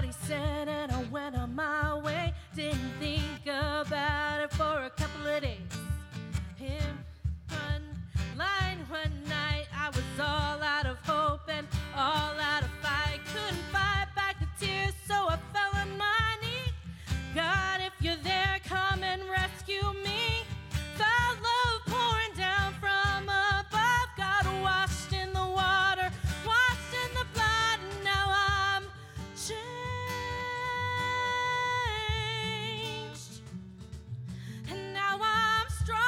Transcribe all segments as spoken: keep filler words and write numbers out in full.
he said, and I went on my way. Didn't think about it for a couple of days. In one line one night, I was all out of hope and all out of fight. Couldn't fight back the tears, so I fell on my knee. God, if you're there, come and rescue me. Felt love pouring down from above. Got washed in the water, washed in the blood, and now I'm changed. And now I'm stronger.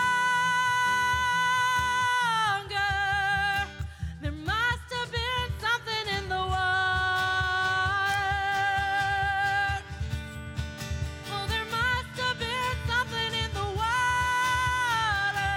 There must have been something in the water. Oh, there must have been something in the water.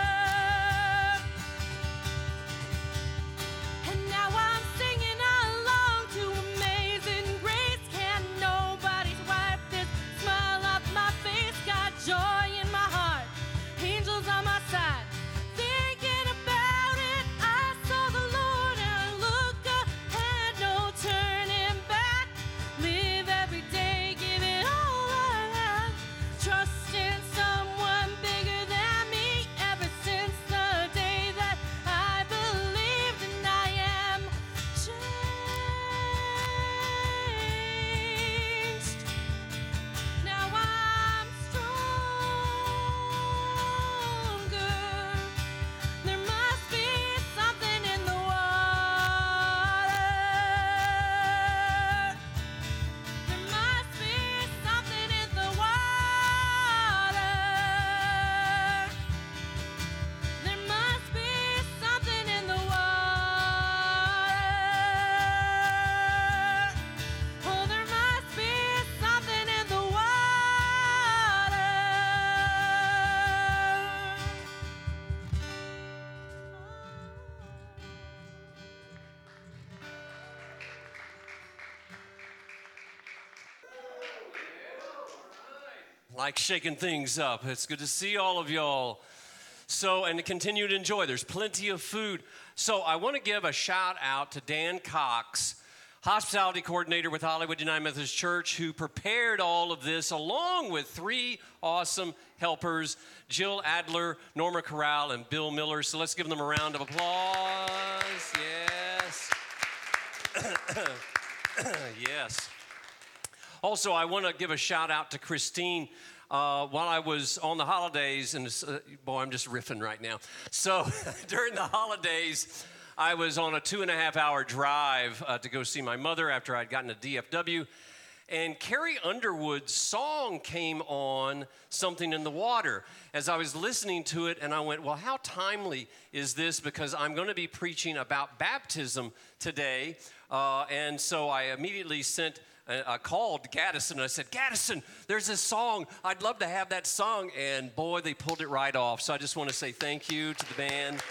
And now I'm singing along to Amazing Grace. Can nobody wipe this smile off my face? Got joy in my heart, angels on my side. Thinking about it, I saw the Lord and I look ahead, no turning back. Live every day, give it all I have. Trust in someone bigger than me. Ever since the day that I believed, and I am changed. Now I'm stronger. There must be something in the water. There must be something in the water. There must be something in the water. Oh, there must be something in the water. Like shaking things up. It's good to see all of y'all. So, and to continue to enjoy. There's plenty of food. So, I want to give a shout out to Dan Cox, hospitality coordinator with Hollywood United Methodist Church, who prepared all of this along with three awesome helpers, Jill Adler, Norma Corral, and Bill Miller. So, let's give them a round of applause. Yes. Yes. Also, I want to give a shout out to Christine. Uh, while I was on the holidays, and uh, boy, I'm just riffing right now. So during the holidays, I was on a two and a half hour drive uh, to go see my mother after I'd gotten a D F W. And Carrie Underwood's song came on, Something in the Water, as I was listening to it, and I went, well, how timely is this? Because I'm going to be preaching about baptism today. Uh, and so I immediately sent I called Gaddison and I said, Gaddison, there's this song. I'd love to have that song. And boy, they pulled it right off. So I just want to say thank you to the band.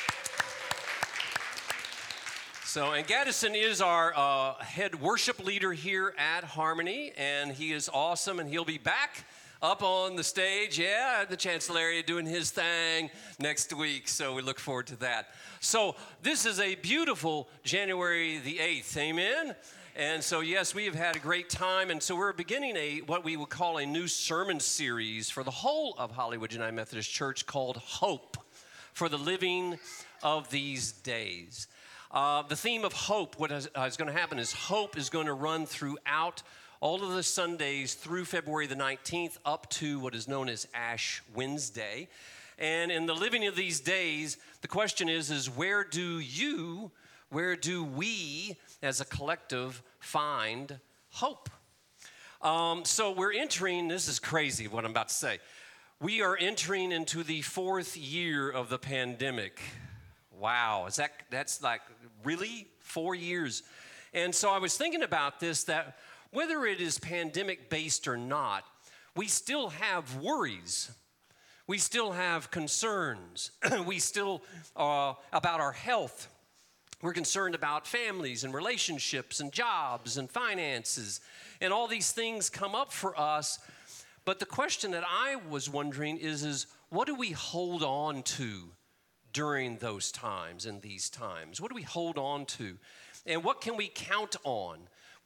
So, and Gaddison is our uh, head worship leader here at Harmony, and he is awesome, and he'll be back up on the stage, yeah, at the Chancelleria doing his thing next week, so we look forward to that. So, this is a beautiful January the eighth, amen? And so, yes, we have had a great time, and so we're beginning a what we would call a new sermon series for the whole of Hollywood United Methodist Church called Hope for the Living of These Days. Uh, the theme of hope, what is, uh, is going to happen is hope is going to run throughout all of the Sundays through February the nineteenth up to what is known as Ash Wednesday. And in the living of these days, the question is, is where do you, where do we as a collective find hope? Um, so we're entering, this is crazy what I'm about to say. We are entering into the fourth year of the pandemic. Wow, is that, that's like, really? Four years? And so I was thinking about this, that whether it is pandemic-based or not, we still have worries. We still have concerns. We still, uh, about our health. We're concerned about families and relationships and jobs and finances. And all these things come up for us. But the question that I was wondering is, is what do we hold on to during those times and these times? What do we hold on to? And what can we count on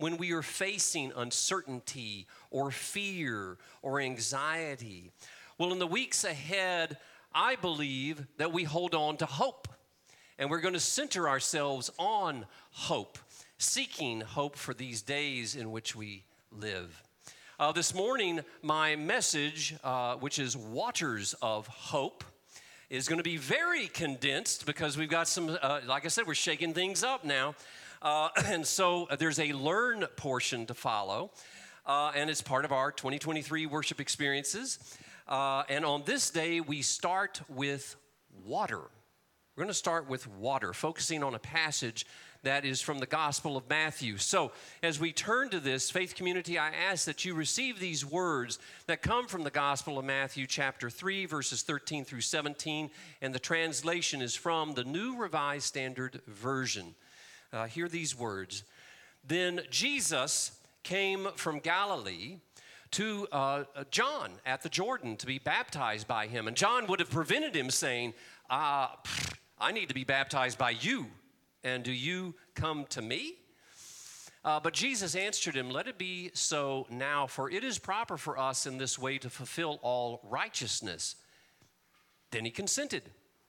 when we are facing uncertainty or fear or anxiety? Well, in the weeks ahead, I believe that we hold on to hope. And we're going to center ourselves on hope, seeking hope for these days in which we live. Uh, this morning, my message, uh, which is Waters of Hope, is going to be very condensed because we've got some, uh, like I said, we're shaking things up now. Uh, and so uh, there's a learn portion to follow, uh, and it's part of our twenty twenty-three worship experiences. Uh, and on this day, we start with water. We're going to start with water, focusing on a passage that is from the Gospel of Matthew. So as we turn to this, Faith Community, I ask that you receive these words that come from the Gospel of Matthew, chapter three, verses thirteen through seventeen, and the translation is from the New Revised Standard Version. Uh, hear these words. Then Jesus came from Galilee to uh, John at the Jordan to be baptized by him. And John would have prevented him saying, uh, I need to be baptized by you, and do you come to me? Uh, but Jesus answered him, let it be so now, for it is proper for us in this way to fulfill all righteousness. Then he consented.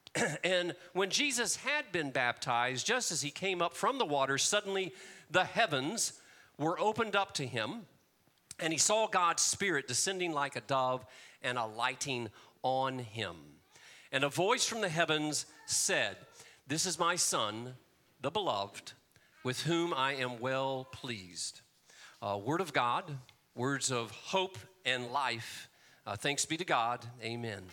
And when Jesus had been baptized, just as he came up from the water, suddenly the heavens were opened up to him, and he saw God's Spirit descending like a dove and alighting on him. And a voice from the heavens said, this is my Son, the beloved, with whom I am well pleased. Uh, word of God, words of hope and life. Uh, thanks be to God. Amen.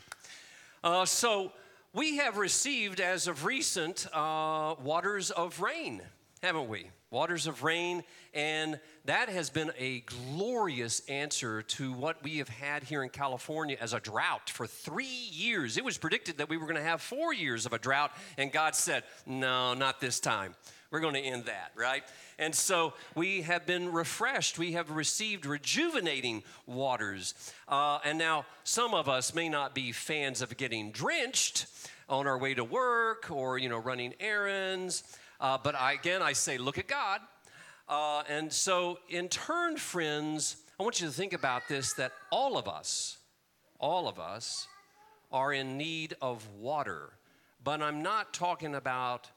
Uh, so we have received, as of recent, uh, waters of rain, haven't we? Waters of rain, and that has been a glorious answer to what we have had here in California as a drought for three years. It was predicted that we were going to have four years of a drought, and God said, no, not this time. We're going to end that, right? And so we have been refreshed. We have received rejuvenating waters. Uh, and now some of us may not be fans of getting drenched on our way to work or, you know, running errands. Uh, but I, again, I say, look at God. Uh, and so in turn, friends, I want you to think about this, that all of us, all of us are in need of water. But I'm not talking about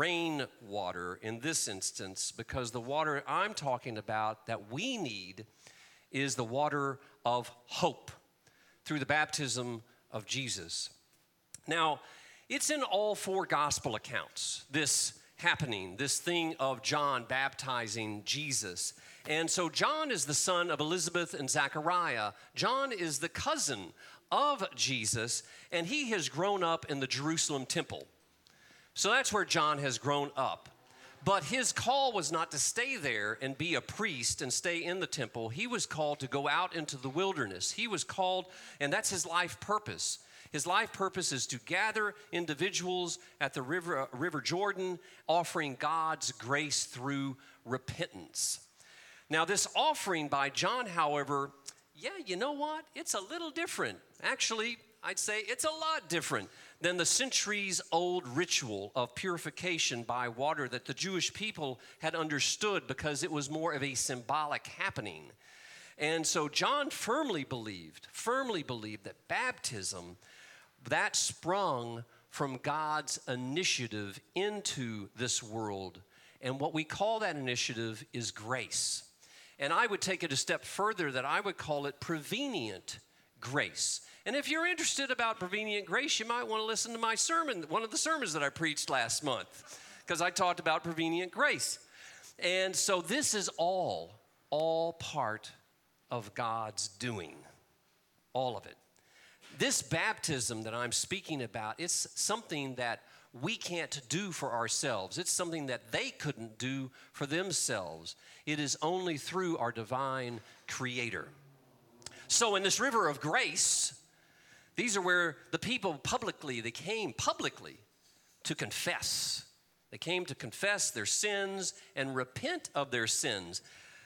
rainwater in this instance, because the water I'm talking about that we need is the water of hope through the baptism of Jesus. Now, it's in all four gospel accounts, this happening, this thing of John baptizing Jesus. And so John is the son of Elizabeth and Zechariah. John is the cousin of Jesus, and he has grown up in the Jerusalem temple. So that's where John has grown up. But his call was not to stay there and be a priest and stay in the temple. He was called to go out into the wilderness. He was called, and that's his life purpose. His life purpose is to gather individuals at the river, uh, river Jordan, offering God's grace through repentance. Now, this offering by John, however, yeah, you know what? It's a little different. Actually, I'd say it's a lot different than the centuries-old ritual of purification by water that the Jewish people had understood, because it was more of a symbolic happening. And so John firmly believed, firmly believed that baptism, that sprung from God's initiative into this world. And what we call that initiative is grace. And I would take it a step further, that I would call it prevenient grace. And if you're interested about prevenient grace, you might want to listen to my sermon, one of the sermons that I preached last month, because I talked about prevenient grace. And so this is all, all part of God's doing, all of it. This baptism that I'm speaking about, it's something that we can't do for ourselves. It's something that they couldn't do for themselves. It is only through our divine Creator. So in this river of grace, these are where the people publicly, they came publicly to confess. They came to confess their sins and repent of their sins.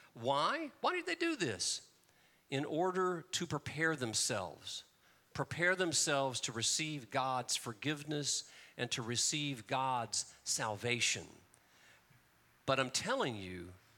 Why? Why did they do this? In order to prepare themselves. Prepare themselves to receive God's forgiveness and to receive God's salvation. But I'm telling you,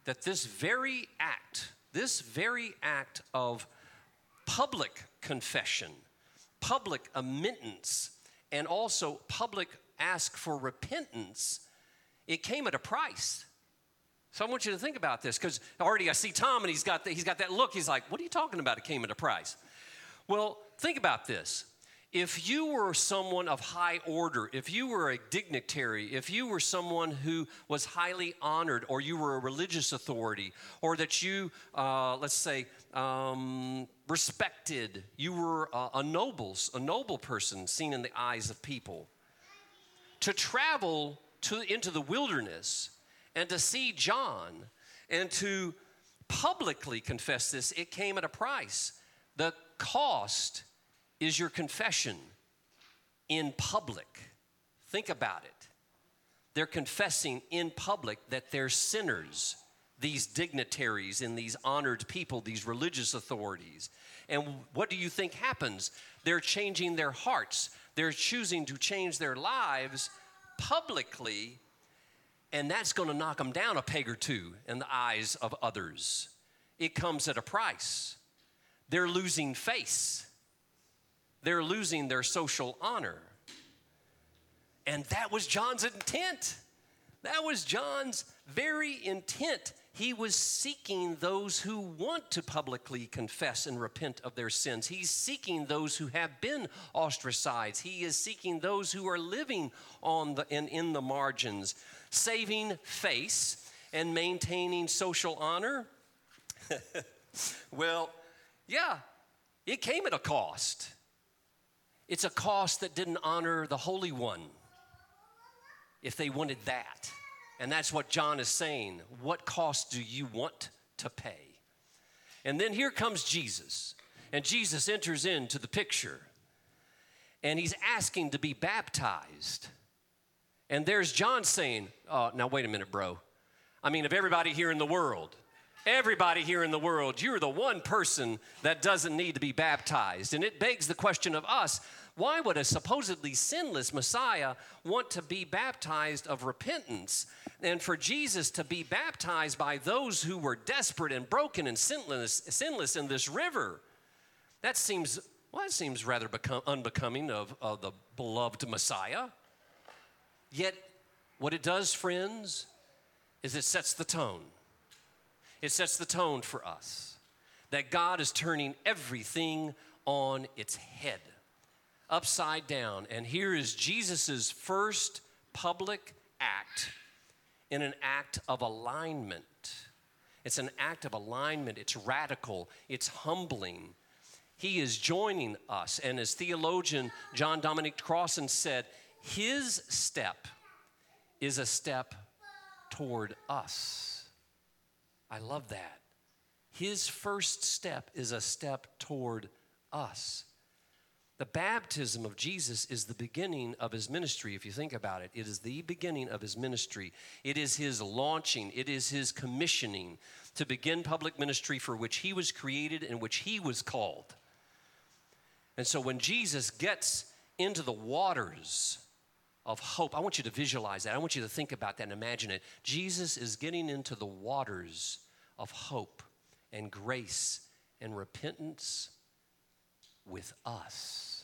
that this very act, this very act of public confession, public admittance, and also public ask for repentance, it came at a price. So I want you to think about this, because already I see Tom and he's got, the, he's got that look. He's like, what are you talking about? It came at a price. Well, think about this. If you were someone of high order, if you were a dignitary, if you were someone who was highly honored, or you were a religious authority, or that you, uh, let's say, um, respected, you were a, a noble, a noble person seen in the eyes of people, to travel to, into the wilderness and to see John and to publicly confess this, it came at a price. The cost is your confession in public. Think about it. They're confessing in public that they're sinners, these dignitaries and these honored people, these religious authorities. And what do you think happens? They're changing their hearts. They're choosing to change their lives publicly, and that's going to knock them down a peg or two in the eyes of others. It comes at a price. They're losing face. They're losing their social honor. And that was John's intent. That was John's very intent. He was seeking those who want to publicly confess and repent of their sins. He's seeking those who have been ostracized. He is seeking those who are living on the in, in the margins, saving face and maintaining social honor. Well, yeah, it came at a cost. It's a cost that didn't honor the Holy One if they wanted that. And that's what John is saying. What cost do you want to pay? And then here comes Jesus. And Jesus enters into the picture. And he's asking to be baptized. And there's John saying, oh, now wait a minute, bro. I mean, of everybody here in the world, everybody here in the world, you're the one person that doesn't need to be baptized. And it begs the question of us, why would a supposedly sinless Messiah want to be baptized of repentance? And for Jesus to be baptized by those who were desperate and broken and sinless, sinless in this river, that seems, well, that seems rather become, unbecoming of, of the beloved Messiah. Yet, what it does, friends, is it sets the tone. It sets the tone for us that God is turning everything on its head, upside down. And here is Jesus' first public act in an act of alignment. It's an act of alignment. It's radical. It's humbling. He is joining us. And as theologian John Dominic Crossan said, his step is a step toward us. I love that. His first step is a step toward us. The baptism of Jesus is the beginning of his ministry, if you think about it. It is the beginning of his ministry. It is his launching. It is his commissioning to begin public ministry for which he was created and which he was called. And so when Jesus gets into the waters of hope, I want you to visualize that. I want you to think about that and imagine it. Jesus is getting into the waters of hope and grace and repentance with us.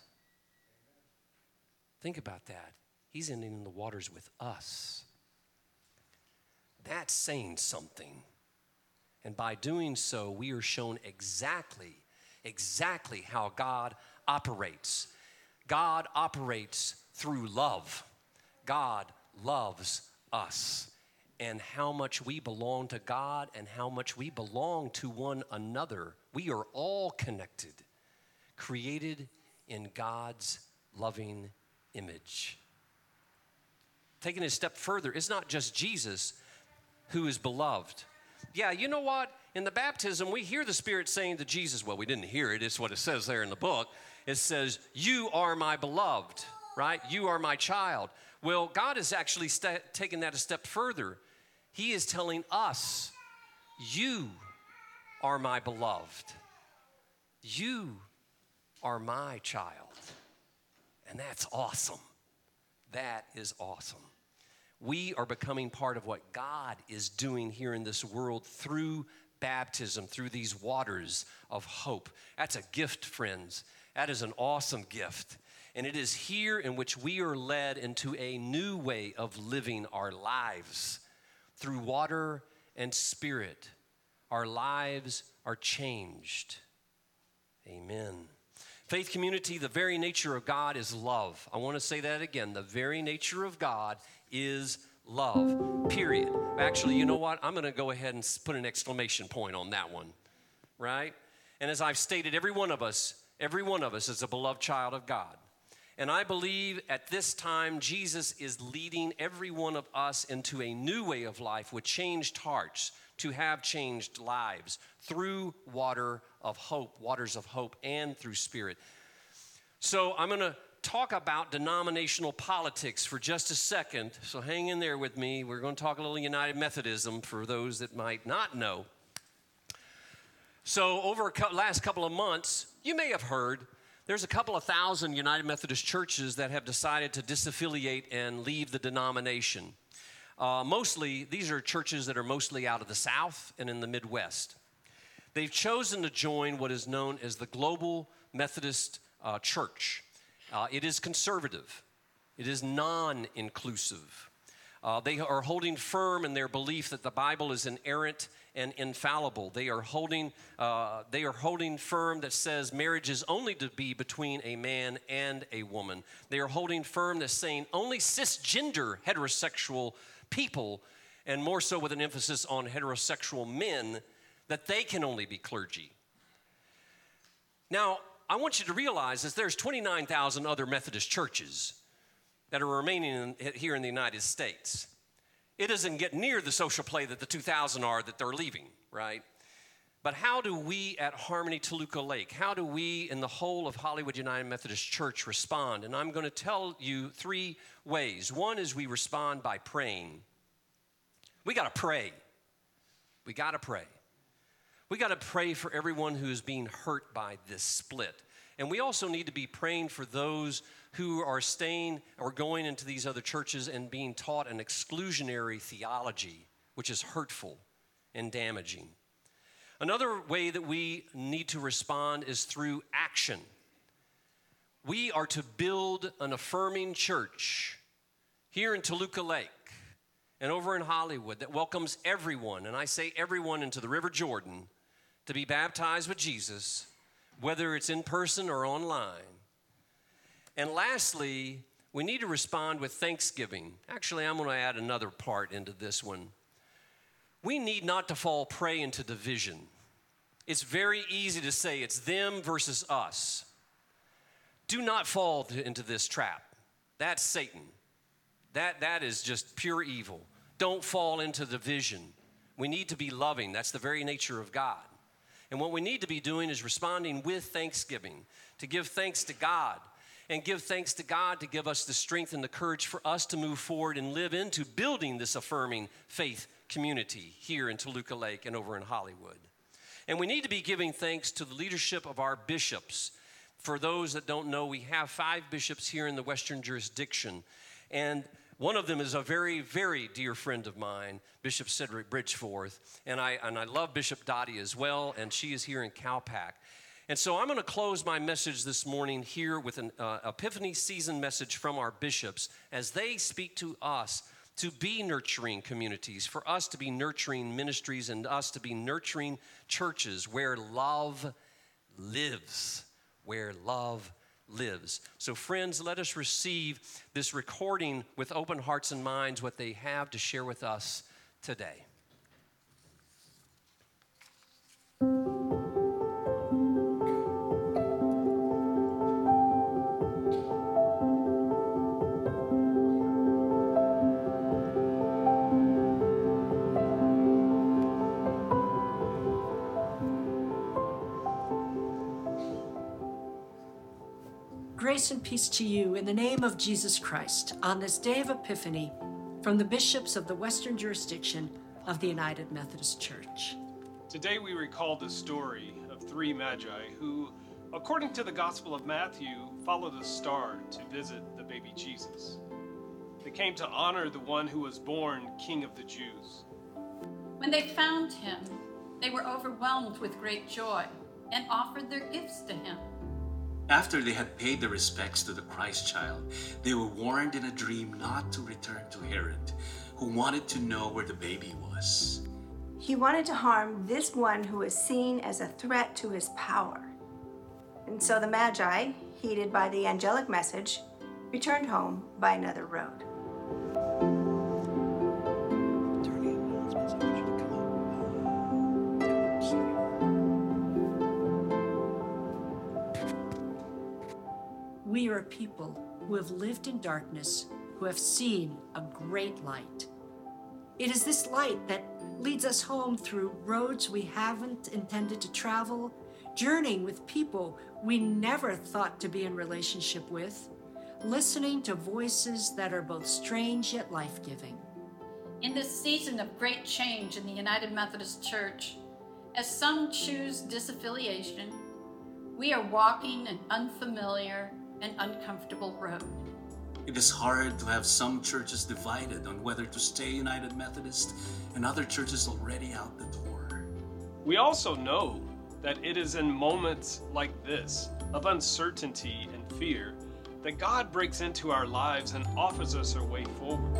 Think about that. He's in the waters with us. That's saying something. And by doing so, we are shown exactly, exactly how God operates. God operates through love. God loves us. And how much we belong to God and how much we belong to one another. We are all connected, created in God's loving image. Taking it a step further, it's not just Jesus who is beloved. Yeah, you know what? In the baptism, we hear the Spirit saying to Jesus, well, we didn't hear it. It's what it says there in the book. It says, you are my beloved, right? You are my child. Well, God is actually st- taking that a step further. He is telling us, you are my beloved. You are my child. And that's awesome. That is awesome. we are becoming part of what God is doing here in this world through baptism, through these waters of hope. That's a gift, friends. That is an awesome gift. And it is here in which we are led into a new way of living our lives. Through water and spirit, our lives are changed. Amen. Faith community, the very nature of God is love. I want to say that again. The very nature of God is love, period. Actually, you know what? I'm going to go ahead and put an exclamation point on that one, right? And as I've stated, every one of us, every one of us is a beloved child of God. And I believe at this time, Jesus is leading every one of us into a new way of life with changed hearts, to have changed lives through water of hope, waters of hope, and through spirit. So I'm going to talk about denominational politics for just a second. So hang in there with me. We're going to talk a little United Methodism for those that might not know. So over the last couple of months, you may have heard there's a couple of thousand United Methodist churches that have decided to disaffiliate and leave the denomination. Uh, mostly, these are churches that are mostly out of the South and in the Midwest. They've chosen to join what is known as the Global Methodist uh, Church. Uh, it is conservative. It is non-inclusive. Uh, they are holding firm in their belief that the Bible is inerrant and infallible. They are holding, uh, they are holding firm that says marriage is only to be between a man and a woman. They are holding firm that's saying only cisgender heterosexual people, and more so with an emphasis on heterosexual men, that they can only be clergy. Now, I want you to realize that there's twenty-nine thousand other Methodist churches that are remaining in, here in the United States. It doesn't get near the social play that the two thousand are that they're leaving, right? But how do we at Harmony Toluca Lake, how do we in the whole of Hollywood United Methodist Church respond? And I'm going to tell you three ways. One is we respond by praying. We got to pray. We got to pray. We got to pray for everyone who is being hurt by this split. And we also need to be praying for those who are staying or going into these other churches and being taught an exclusionary theology, which is hurtful and damaging. Another way that we need to respond is through action. We are to build an affirming church here in Toluca Lake and over in Hollywood that welcomes everyone, and I say everyone, into the River Jordan to be baptized with Jesus, whether it's in person or online. And lastly, we need to respond with thanksgiving. Actually, I'm going to add another part into this one. We need not to fall prey into division. It's very easy to say it's them versus us. Do not fall into this trap. That's Satan. That, that is just pure evil. Don't fall into division. We need to be loving. That's the very nature of God. And what we need to be doing is responding with thanksgiving, to give thanks to God, and give thanks to God to give us the strength and the courage for us to move forward and live into building this affirming faith community here in Toluca Lake and over in Hollywood. And we need to be giving thanks to the leadership of our bishops. For those that don't know, we have five bishops here in the Western jurisdiction. And one of them is a very, very dear friend of mine, Bishop Cedric Bridgeforth. And I, and I love Bishop Dottie as well, and she is here in Cowpack. And so I'm going to close my message this morning here with an uh, Epiphany season message from our bishops as they speak to us to be nurturing communities, for us to be nurturing ministries, and us to be nurturing churches where love lives, where love lives. So friends, let us receive this recording with open hearts and minds, what they have to share with us today. Grace and peace to you in the name of Jesus Christ on this day of Epiphany from the bishops of the Western jurisdiction of the United Methodist Church. Today we recall the story of three magi who, according to the Gospel of Matthew, followed a star to visit the baby Jesus. They came to honor the one who was born King of the Jews. When they found him, they were overwhelmed with great joy and offered their gifts to him. After they had paid their respects to the Christ child, they were warned in a dream not to return to Herod, who wanted to know where the baby was. He wanted to harm this one who was seen as a threat to his power. And so the Magi, heeded by the angelic message, returned home by another road. We are a people who have lived in darkness, who have seen a great light. It is this light that leads us home through roads we haven't intended to travel, journeying with people we never thought to be in relationship with, listening to voices that are both strange yet life-giving. In this season of great change in the United Methodist Church, as some choose disaffiliation, we are walking an unfamiliar and uncomfortable road. It is hard to have some churches divided on whether to stay United Methodist and other churches already out the door. We also know that it is in moments like this of uncertainty and fear that God breaks into our lives and offers us a way forward.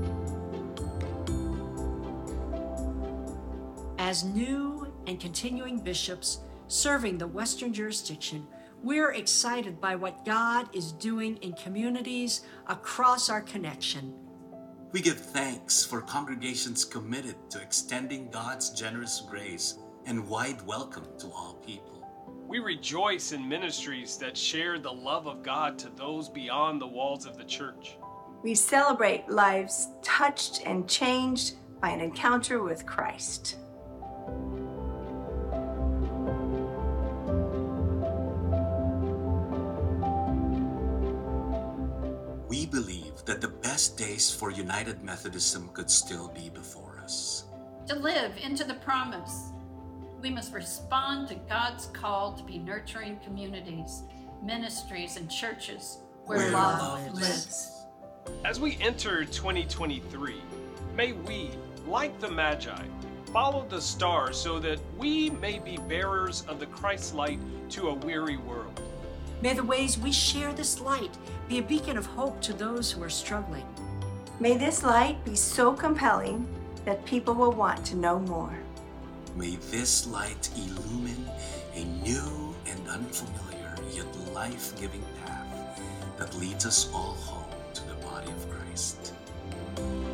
As new and continuing bishops serving the Western jurisdiction, we're excited by what God is doing in communities across our connection. We give thanks for congregations committed to extending God's generous grace and wide welcome to all people. We rejoice in ministries that share the love of God to those beyond the walls of the church. We celebrate lives touched and changed by an encounter with Christ. We believe that the best days for United Methodism could still be before us. To live into the promise, we must respond to God's call to be nurturing communities, ministries, and churches where, Where love, love lives. lives. As we enter twenty twenty-three, may we, like the Magi, follow the star so that we may be bearers of the Christ light to a weary world. May the ways we share this light be a beacon of hope to those who are struggling. May this light be so compelling that people will want to know more. May this light illumine a new and unfamiliar yet life-giving path that leads us all home to the body of Christ.